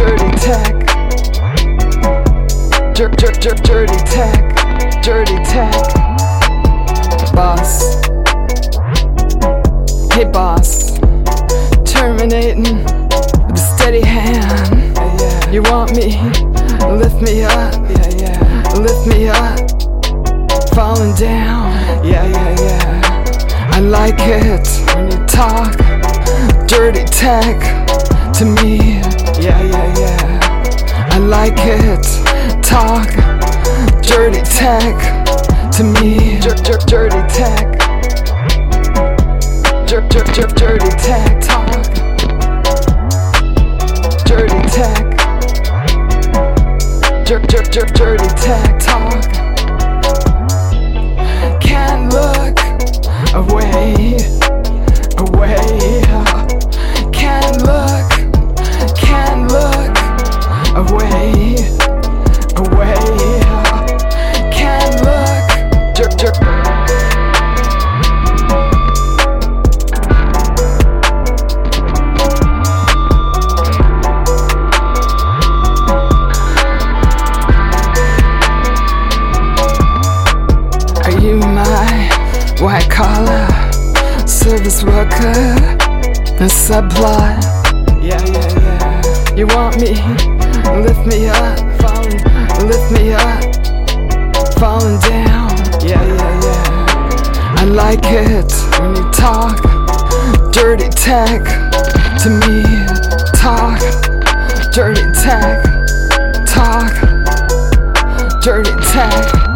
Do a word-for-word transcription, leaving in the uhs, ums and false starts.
dirty tech. Dirt, dirt, dirt, dirty tech. Dirty tech. Boss. Hey boss. Terminating with a steady hand. Yeah, yeah. You want me? Lift me up. Yeah, yeah. Lift me up. Falling down. Yeah, yeah, yeah. I like it when you talk dirty tech to me. Yeah, yeah, yeah. I like it. Talk dirty tech to me. Dirt, dirt, dirty tech. Dirt, dirt, dirt, dirty tech. Talk dirty tech. Dirt, dirt, dirt, dirty tech. Talk. Can't look away, away. Can't look, can't look away, away. Can't look. Dirt, dirt. Are you my white collar service worker? A subplot. Yeah, yeah, yeah. You want me? Lift me up. Falling, lift me up. Falling down. Yeah, yeah, yeah. I like it when you talk dirty tech to me. Talk dirty tech. Talk dirty tech.